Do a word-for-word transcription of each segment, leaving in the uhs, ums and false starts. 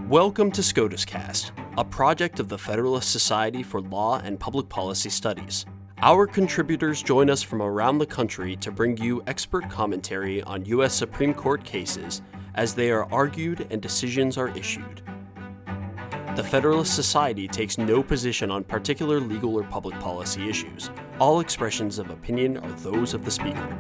Welcome to SCOTUScast, a project of the Federalist Society for Law and Public Policy Studies. Our contributors join us from around the country to bring you expert commentary on U S Supreme Court cases as they are argued and decisions are issued. The Federalist Society takes no position on particular legal or public policy issues. All expressions of opinion are those of the speaker.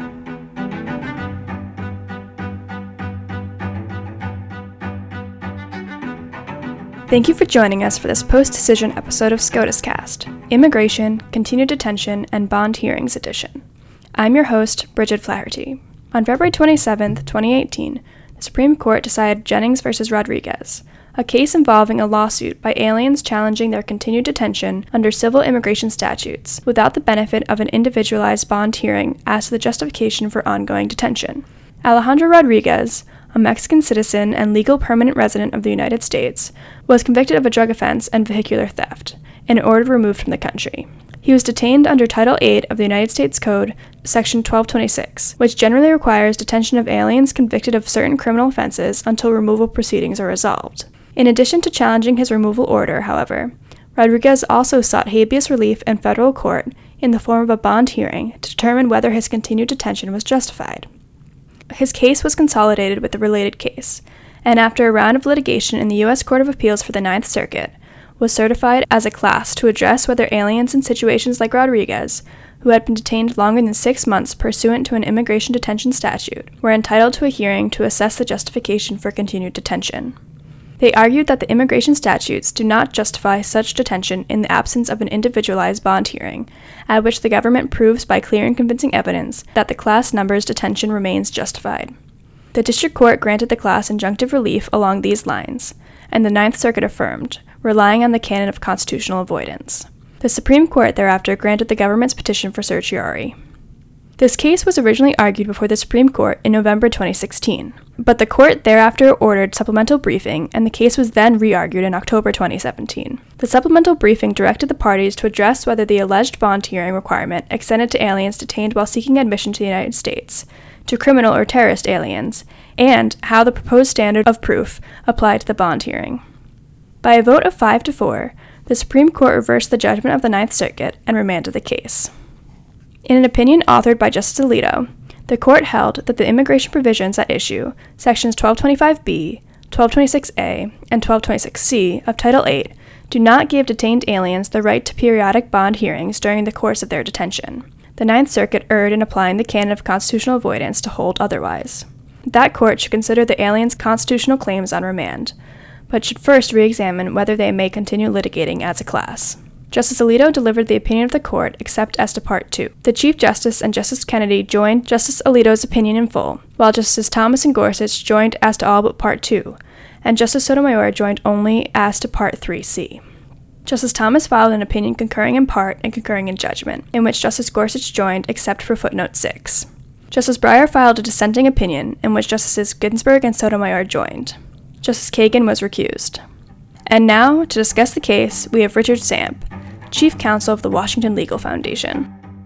Thank you for joining us for this post-decision episode of SCOTUScast, Immigration, Continued Detention, and Bond Hearings Edition. I'm your host, Bridget Flaherty. On February twenty-seventh, twenty eighteen, the Supreme Court decided Jennings v. Rodriguez, a case involving a lawsuit by aliens challenging their continued detention under civil immigration statutes without the benefit of an individualized bond hearing as to the justification for ongoing detention. Alejandro Rodriguez, a Mexican citizen and legal permanent resident of the United States, was convicted of a drug offense and vehicular theft and ordered removed from the country. He was detained under Title eight of the United States Code, Section twelve twenty-six, which generally requires detention of aliens convicted of certain criminal offenses until removal proceedings are resolved. In addition to challenging his removal order, however, Rodriguez also sought habeas relief in federal court in the form of a bond hearing to determine whether his continued detention was justified. His case was consolidated with the related case, and after a round of litigation in the U S Court of Appeals for the Ninth Circuit, was certified as a class to address whether aliens in situations like Rodriguez, who had been detained longer than six months pursuant to an immigration detention statute, were entitled to a hearing to assess the justification for continued detention. They argued that the immigration statutes do not justify such detention in the absence of an individualized bond hearing, at which the government proves by clear and convincing evidence that the class number's detention remains justified. The district court granted the class injunctive relief along these lines, and the Ninth Circuit affirmed, relying on the canon of constitutional avoidance. The Supreme Court thereafter granted the government's petition for certiorari. This case was originally argued before the Supreme Court in November twenty sixteen, but the court thereafter ordered supplemental briefing, and the case was then re-argued in October twenty seventeen. The supplemental briefing directed the parties to address whether the alleged bond hearing requirement extended to aliens detained while seeking admission to the United States, to criminal or terrorist aliens, and how the proposed standard of proof applied to the bond hearing. By a vote of five to four, the Supreme Court reversed the judgment of the Ninth Circuit and remanded the case. In an opinion authored by Justice Alito, the court held that the immigration provisions at issue, sections twelve twenty-five B, twelve twenty-six A, and twelve twenty-six C of Title eight, do not give detained aliens the right to periodic bond hearings during the course of their detention. The Ninth Circuit erred in applying the canon of constitutional avoidance to hold otherwise. That court should consider the aliens' constitutional claims on remand, but should first re-examine whether they may continue litigating as a class. Justice Alito delivered the opinion of the court except as to Part two. The Chief Justice and Justice Kennedy joined Justice Alito's opinion in full, while Justices Thomas and Gorsuch joined as to all but Part two, and Justice Sotomayor joined only as to Part three C. Justice Thomas filed an opinion concurring in part and concurring in judgment, in which Justice Gorsuch joined except for footnote six. Justice Breyer filed a dissenting opinion, in which Justices Ginsburg and Sotomayor joined. Justice Kagan was recused. And now, to discuss the case, we have Richard Samp, Chief Counsel of the Washington Legal Foundation.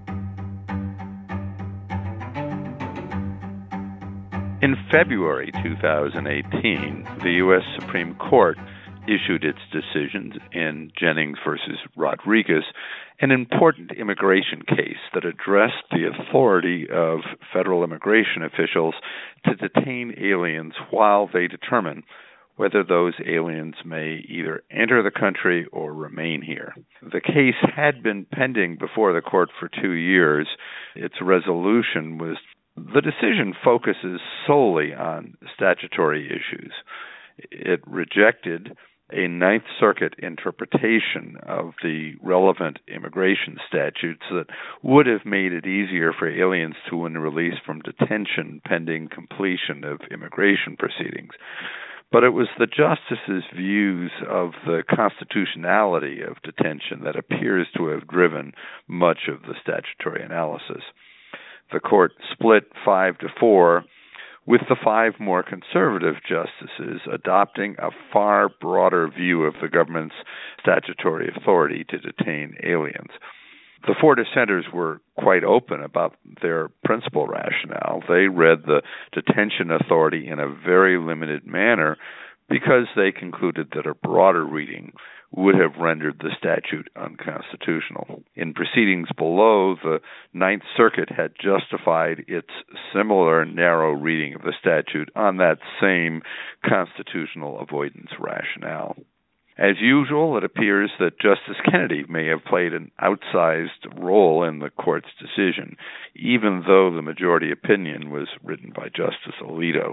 In February two thousand eighteen, the U S Supreme Court issued its decisions in Jennings v. Rodriguez, an important immigration case that addressed the authority of federal immigration officials to detain aliens while they determine whether those aliens may either enter the country or remain here. The case had been pending before the court for two years. Its resolution was, the decision focuses solely on statutory issues. It rejected a Ninth Circuit interpretation of the relevant immigration statutes that would have made it easier for aliens to win release from detention pending completion of immigration proceedings. But it was the justice's views of the constitutionality of detention that appears to have driven much of the statutory analysis. The court split five to four, with the five more conservative justices adopting a far broader view of the government's statutory authority to detain aliens. The four dissenters were quite open about their principal rationale. They read the detention authority in a very limited manner, because they concluded that a broader reading would have rendered the statute unconstitutional. In proceedings below, the Ninth Circuit had justified its similar narrow reading of the statute on that same constitutional avoidance rationale. As usual, it appears that Justice Kennedy may have played an outsized role in the court's decision, even though the majority opinion was written by Justice Alito.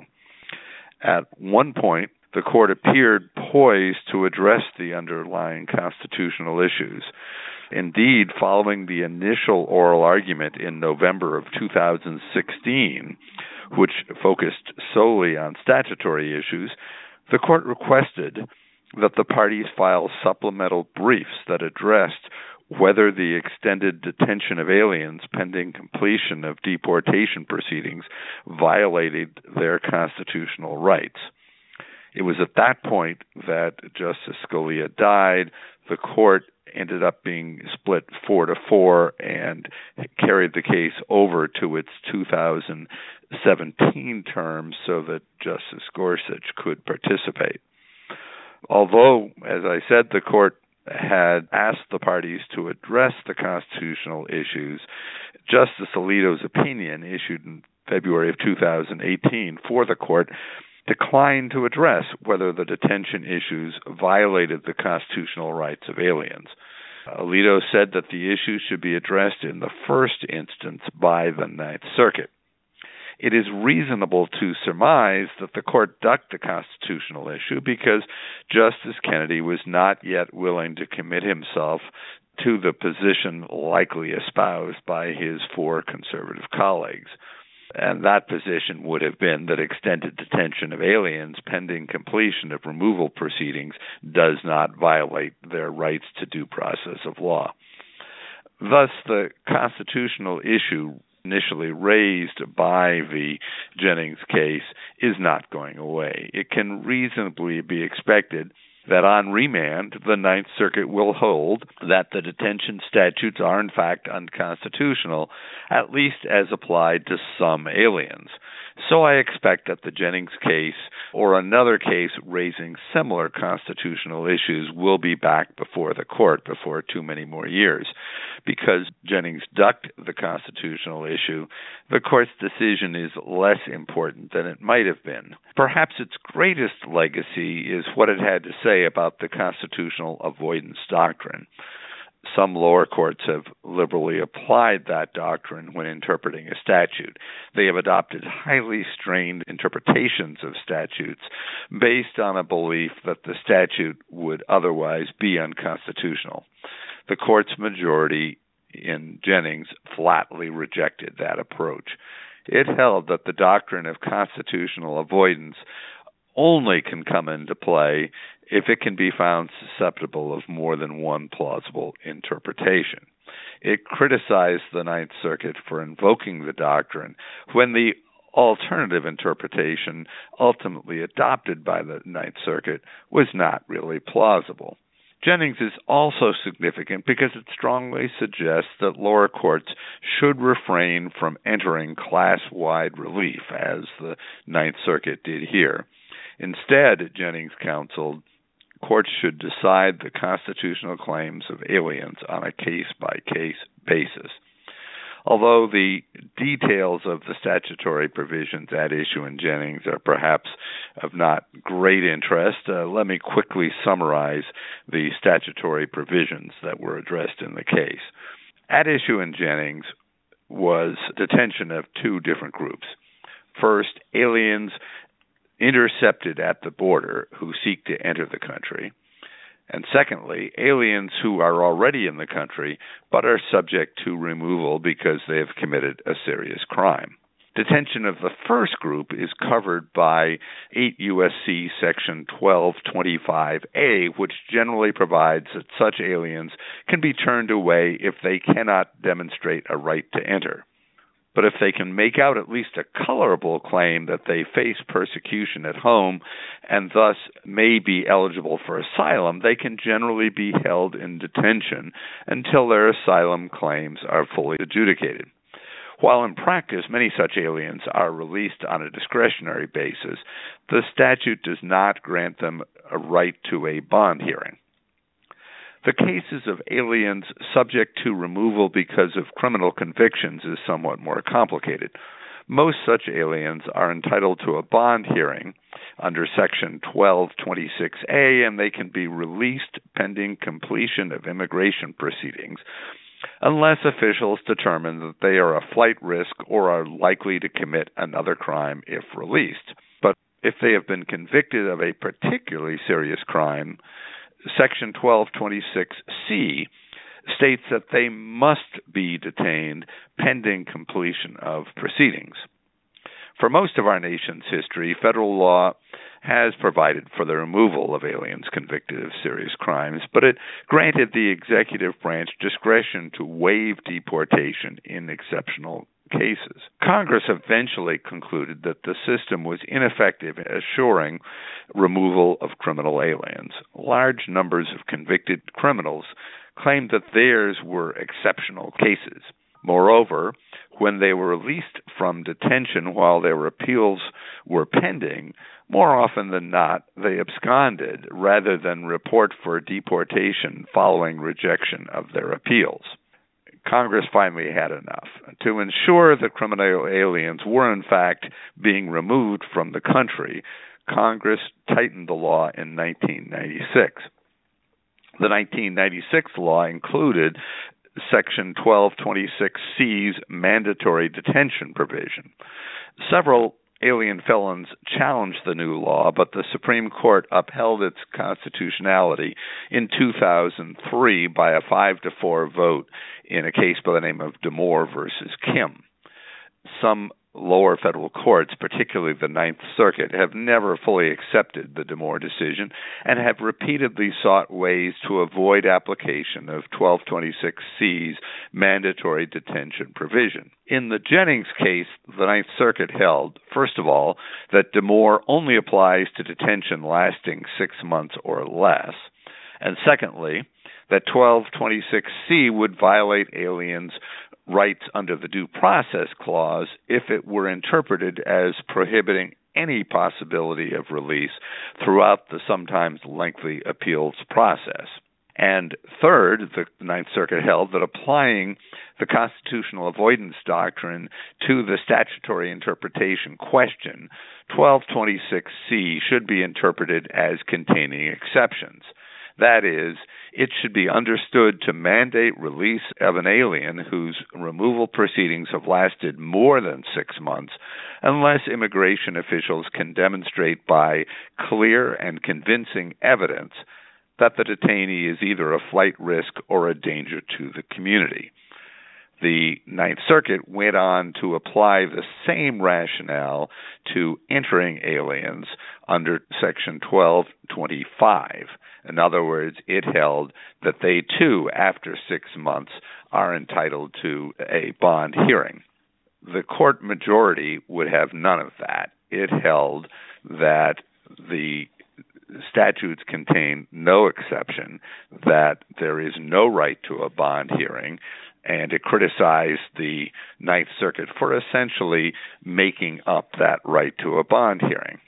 At one point, the court appeared poised to address the underlying constitutional issues. Indeed, following the initial oral argument in November of two thousand sixteen, which focused solely on statutory issues, the court requested that the parties file supplemental briefs that addressed whether the extended detention of aliens pending completion of deportation proceedings violated their constitutional rights. It was at that point that Justice Scalia died. The court ended up being split four to four and carried the case over to its two thousand seventeen term so that Justice Gorsuch could participate. Although, as I said, the court had asked the parties to address the constitutional issues, Justice Alito's opinion, issued in February of two thousand eighteen for the court, declined to address whether the detention issues violated the constitutional rights of aliens. Alito said that the issue should be addressed in the first instance by the Ninth Circuit. It is reasonable to surmise that the court ducked the constitutional issue because Justice Kennedy was not yet willing to commit himself to the position likely espoused by his four conservative colleagues. And that position would have been that extended detention of aliens pending completion of removal proceedings does not violate their rights to due process of law. Thus, the constitutional issue initially raised by the Jennings case is not going away. It can reasonably be expected that on remand, the Ninth Circuit will hold that the detention statutes are in fact unconstitutional, at least as applied to some aliens. So I expect that the Jennings case or another case raising similar constitutional issues will be back before the court before too many more years. Because Jennings ducked the constitutional issue, the court's decision is less important than it might have been. Perhaps its greatest legacy is what it had to say about the constitutional avoidance doctrine. Some lower courts have liberally applied that doctrine when interpreting a statute. They have adopted highly strained interpretations of statutes based on a belief that the statute would otherwise be unconstitutional. The court's majority in Jennings flatly rejected that approach. It held that the doctrine of constitutional avoidance only can come into play if it can be found susceptible of more than one plausible interpretation. It criticized the Ninth Circuit for invoking the doctrine when the alternative interpretation ultimately adopted by the Ninth Circuit was not really plausible. Jennings is also significant because it strongly suggests that lower courts should refrain from entering class-wide relief, as the Ninth Circuit did here. Instead, Jennings counseled, courts should decide the constitutional claims of aliens on a case-by-case basis. Although the details of the statutory provisions at issue in Jennings are perhaps of not great interest, uh, let me quickly summarize the statutory provisions that were addressed in the case. At issue in Jennings was detention of two different groups. First, aliens intercepted at the border who seek to enter the country. And secondly, aliens who are already in the country but are subject to removal because they have committed a serious crime. Detention of the first group is covered by eight U S C Section twelve twenty-five A, which generally provides that such aliens can be turned away if they cannot demonstrate a right to enter. But if they can make out at least a colorable claim that they face persecution at home and thus may be eligible for asylum, they can generally be held in detention until their asylum claims are fully adjudicated. While in practice many such aliens are released on a discretionary basis, the statute does not grant them a right to a bond hearing. The cases of aliens subject to removal because of criminal convictions is somewhat more complicated. Most such aliens are entitled to a bond hearing under Section twelve twenty-six A, and they can be released pending completion of immigration proceedings, unless officials determine that they are a flight risk or are likely to commit another crime if released. But if they have been convicted of a particularly serious crime, Section twelve twenty-six C states that they must be detained pending completion of proceedings. For most of our nation's history, federal law has provided for the removal of aliens convicted of serious crimes, but it granted the executive branch discretion to waive deportation in exceptional cases. Congress eventually concluded that the system was ineffective in assuring removal of criminal aliens. Large numbers of convicted criminals claimed that theirs were exceptional cases. Moreover, when they were released from detention while their appeals were pending, more often than not, they absconded rather than report for deportation following rejection of their appeals. Congress finally had enough. To ensure that criminal aliens were in fact being removed from the country, Congress tightened the law in nineteen ninety-six. The nineteen ninety-six law included Section twelve twenty-six C's mandatory detention provision. Several alien felons challenged the new law, but the Supreme Court upheld its constitutionality in two thousand three by a five to four vote in a case by the name of DeMoore versus Kim. Some lower federal courts, particularly the Ninth Circuit, have never fully accepted the DeMoore decision and have repeatedly sought ways to avoid application of twelve twenty-six C's mandatory detention provision. In the Jennings case, the Ninth Circuit held, first of all, that DeMoore only applies to detention lasting six months or less, and secondly, that twelve twenty-six C would violate aliens' rights under the Due Process Clause if it were interpreted as prohibiting any possibility of release throughout the sometimes lengthy appeals process. And third, the Ninth Circuit held that applying the constitutional avoidance doctrine to the statutory interpretation question, twelve twenty-six C should be interpreted as containing exceptions. That is, it should be understood to mandate release of an alien whose removal proceedings have lasted more than six months unless immigration officials can demonstrate by clear and convincing evidence that the detainee is either a flight risk or a danger to the community. The Ninth Circuit went on to apply the same rationale to entering aliens under Section twelve twenty-five. In other words, it held that they too, after six months, are entitled to a bond hearing. The court majority would have none of that. It held that the statutes contain no exception, that there is no right to a bond hearing, and it criticized the Ninth Circuit for essentially making up that right to a bond hearing.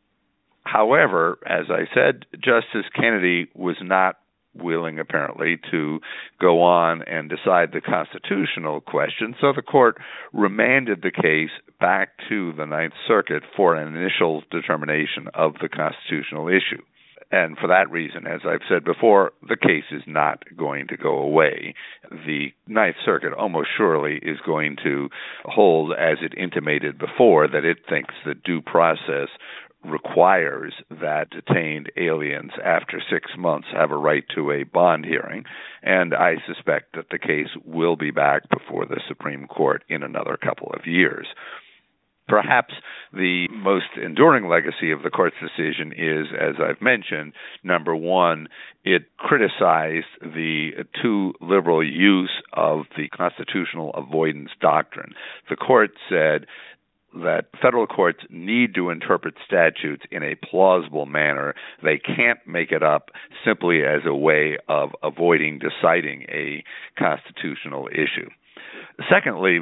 However, as I said, Justice Kennedy was not willing, apparently, to go on and decide the constitutional question, so the court remanded the case back to the Ninth Circuit for an initial determination of the constitutional issue. And for that reason, as I've said before, the case is not going to go away. The Ninth Circuit almost surely is going to hold, as it intimated before, that it thinks that due process requires that detained aliens after six months have a right to a bond hearing, and I suspect that the case will be back before the Supreme Court in another couple of years. Perhaps the most enduring legacy of the court's decision is, as I've mentioned, number one, it criticized the too liberal use of the constitutional avoidance doctrine. The court said that federal courts need to interpret statutes in a plausible manner. They can't make it up simply as a way of avoiding deciding a constitutional issue. Secondly, the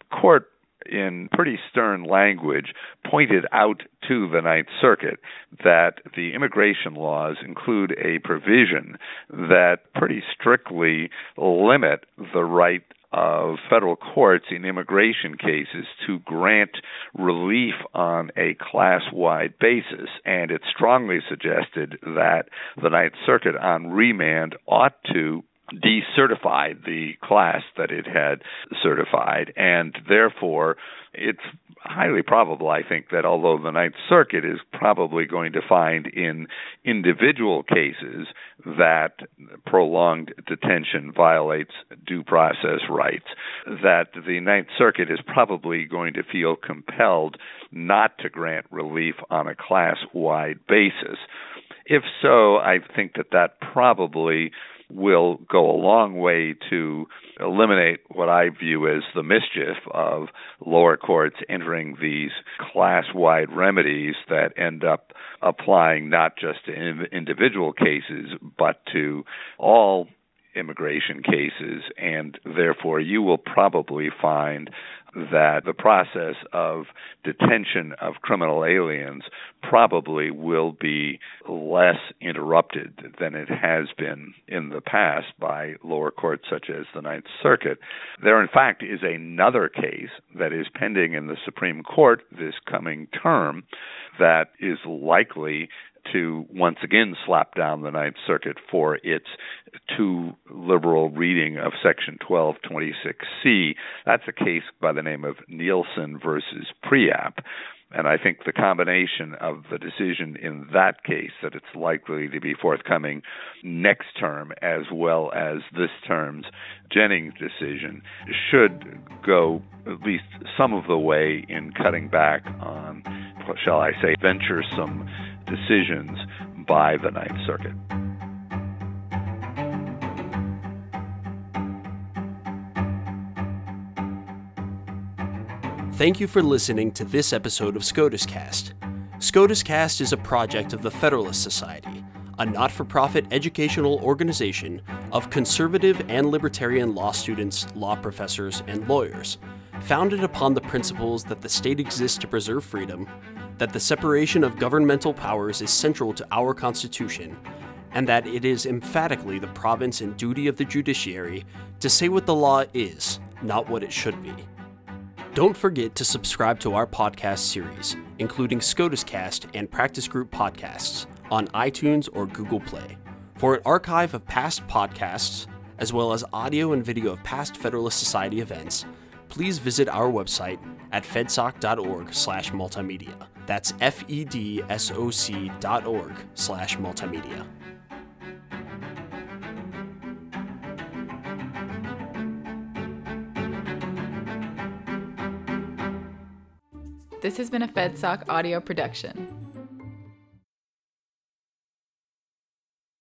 court, in pretty stern language, pointed out to the Ninth Circuit that the immigration laws include a provision that pretty strictly limit the right of federal courts in immigration cases to grant relief on a class-wide basis, and it strongly suggested that the Ninth Circuit on remand ought to decertify the class that it had certified, and therefore it's highly probable, I think, that although the Ninth Circuit is probably going to find in individual cases that prolonged detention violates due process rights, that the Ninth Circuit is probably going to feel compelled not to grant relief on a class-wide basis. If so, I think that that probably will go a long way to eliminate what I view as the mischief of lower courts entering these class-wide remedies that end up applying not just to individual cases, but to all immigration cases, and therefore you will probably find that the process of detention of criminal aliens probably will be less interrupted than it has been in the past by lower courts such as the Ninth Circuit. There, in fact, is another case that is pending in the Supreme Court this coming term that is likely to once again slap down the Ninth Circuit for its too liberal reading of Section twelve twenty-six C. That's a case by the name of Nielsen versus Priap. And I think the combination of the decision in that case, that it's likely to be forthcoming next term, as well as this term's Jennings decision, should go at least some of the way in cutting back on, shall I say, venturesome decisions by the Ninth Circuit. Thank you for listening to this episode of SCOTUScast. SCOTUScast is a project of the Federalist Society, a not-for-profit educational organization of conservative and libertarian law students, law professors, and lawyers, founded upon the principles that the state exists to preserve freedom, that the separation of governmental powers is central to our Constitution, and that it is emphatically the province and duty of the judiciary to say what the law is, not what it should be. Don't forget to subscribe to our podcast series, including SCOTUScast and Practice Group podcasts, on iTunes or Google Play. For an archive of past podcasts, as well as audio and video of past Federalist Society events, please visit our website at fedsoc.org slash multimedia. That's F-E-D-S-O-C dot org slash multimedia. This has been a FedSoc audio production.